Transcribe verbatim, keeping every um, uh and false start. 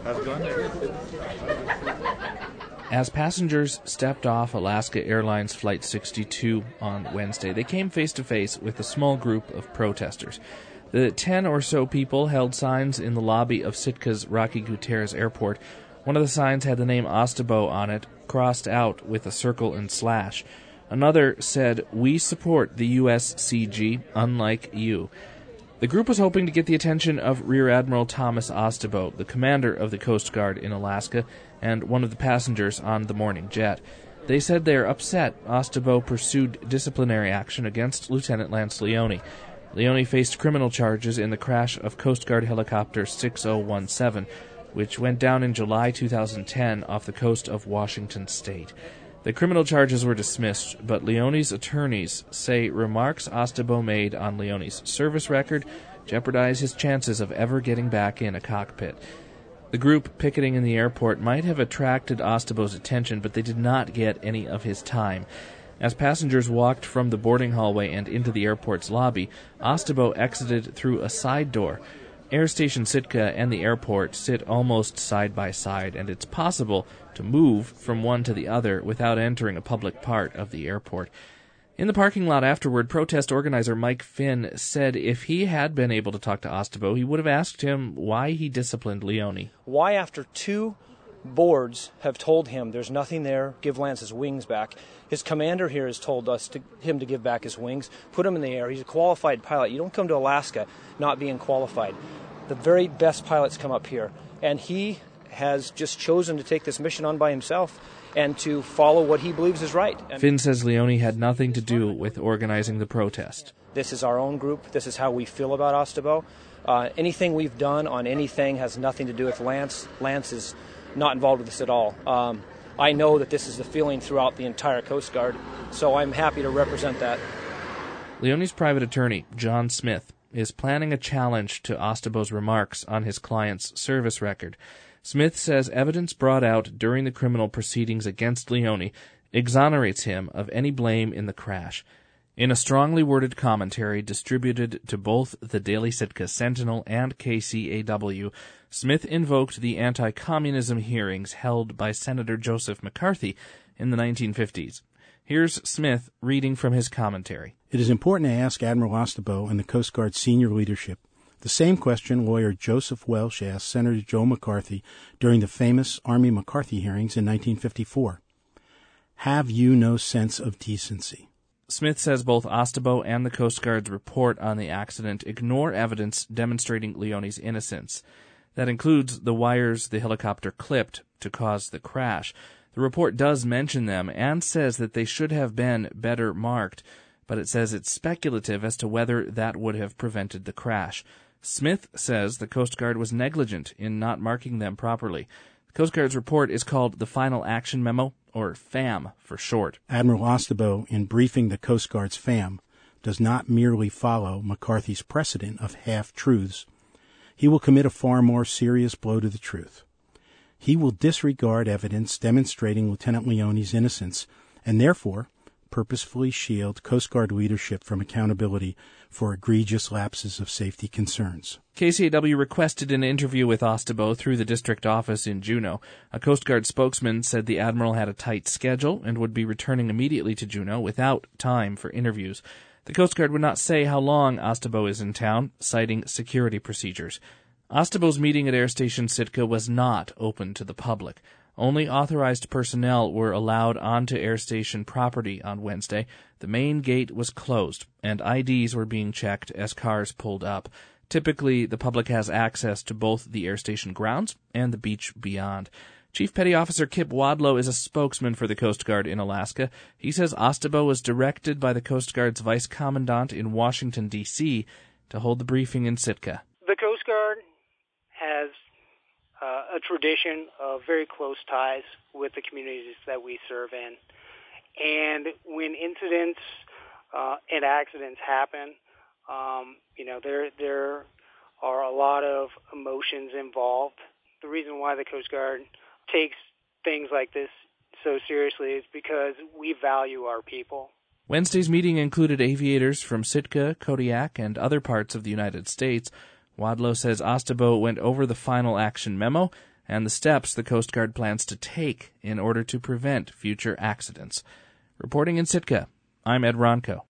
How's it going? As passengers stepped off Alaska Airlines Flight sixty-two on Wednesday, they came face-to-face with a small group of protesters. The ten or so people held signs in the lobby of Sitka's Rocky Gutierrez Airport. One of the signs had the name Ostabo on it, crossed out with a circle and slash. Another said, "We support the U S C G, unlike you." The group was hoping to get the attention of Rear Admiral Thomas Ostabo, the commander of the Coast Guard in Alaska, and one of the passengers on the morning jet. They said they are upset Ostabo pursued disciplinary action against Lieutenant Lance Leone. Leone faced criminal charges in the crash of Coast Guard helicopter six oh one seven, which went down in July two thousand ten off the coast of Washington State. The criminal charges were dismissed, but Leone's attorneys say remarks Ostabo made on Leone's service record jeopardize his chances of ever getting back in a cockpit. The group picketing in the airport might have attracted Ostabo's attention, but they did not get any of his time. As passengers walked from the boarding hallway and into the airport's lobby, Ostabo exited through a side door. Air Station Sitka and the airport sit almost side by side, and it's possible to move from one to the other without entering a public part of the airport. In the parking lot afterward, protest organizer Mike Finn said if he had been able to talk to Ostabo, he would have asked him why he disciplined Leone. Why, after two boards have told him there's nothing there, give Lance his wings back, his commander here has told us to him to give back his wings, put him in the air. He's a qualified pilot. You don't come to Alaska not being qualified. The very best pilots come up here, and he has just chosen to take this mission on by himself and to follow what he believes is right. And Finn says Leone had nothing to do with organizing the protest. This is our own group. This is how we feel about Ostabo. Uh, anything we've done on anything has nothing to do with Lance. Lance is not involved with this at all. Um, I know that this is the feeling throughout the entire Coast Guard, so I'm happy to represent that. Leone's private attorney, John Smith, is planning a challenge to Ostabo's remarks on his client's service record. Smith says evidence brought out during the criminal proceedings against Leone exonerates him of any blame in the crash. In a strongly worded commentary distributed to both the Daily Sitka Sentinel and K C A W, Smith invoked the anti-communism hearings held by Senator Joseph McCarthy in the nineteen fifties. Here's Smith reading from his commentary. It is important to ask Admiral Ostabo and the Coast Guard senior leadership the same question lawyer Joseph Welsh asked Senator Joe McCarthy during the famous Army McCarthy hearings in nineteen fifty-four. Have you no sense of decency? Smith says both Ostabo and the Coast Guard's report on the accident ignore evidence demonstrating Leone's innocence. That includes the wires the helicopter clipped to cause the crash. The report does mention them and says that they should have been better marked, but it says it's speculative as to whether that would have prevented the crash. Smith says the Coast Guard was negligent in not marking them properly. The Coast Guard's report is called the Final Action Memo, or FAM for short. Admiral Ostabo, in briefing the Coast Guard's FAM, does not merely follow McCarthy's precedent of half-truths. He will commit a far more serious blow to the truth. He will disregard evidence demonstrating Lieutenant Leone's innocence and therefore purposefully shield Coast Guard leadership from accountability for egregious lapses of safety concerns. K C A W requested an interview with Ostabo through the district office in Juneau. A Coast Guard spokesman said the Admiral had a tight schedule and would be returning immediately to Juneau without time for interviews. The Coast Guard would not say how long Ostabo is in town, citing security procedures. Ostabo's meeting at Air Station Sitka was not open to the public. Only authorized personnel were allowed onto Air Station property on Wednesday. The main gate was closed, and I Ds were being checked as cars pulled up. Typically, the public has access to both the Air Station grounds and the beach beyond. Chief Petty Officer Kip Wadlow is a spokesman for the Coast Guard in Alaska. He says Ostabo was directed by the Coast Guard's Vice Commandant in Washington, D C to hold the briefing in Sitka. The Coast Guard has uh, a tradition of very close ties with the communities that we serve in. And when incidents uh, and accidents happen, um, you know, there there are a lot of emotions involved. The reason why the Coast Guard takes things like this so seriously is because we value our people. Wednesday's meeting included aviators from Sitka, Kodiak, and other parts of the United States. Wadlow says Ostabo went over the final action memo and the steps the Coast Guard plans to take in order to prevent future accidents. Reporting in Sitka, I'm Ed Ronco.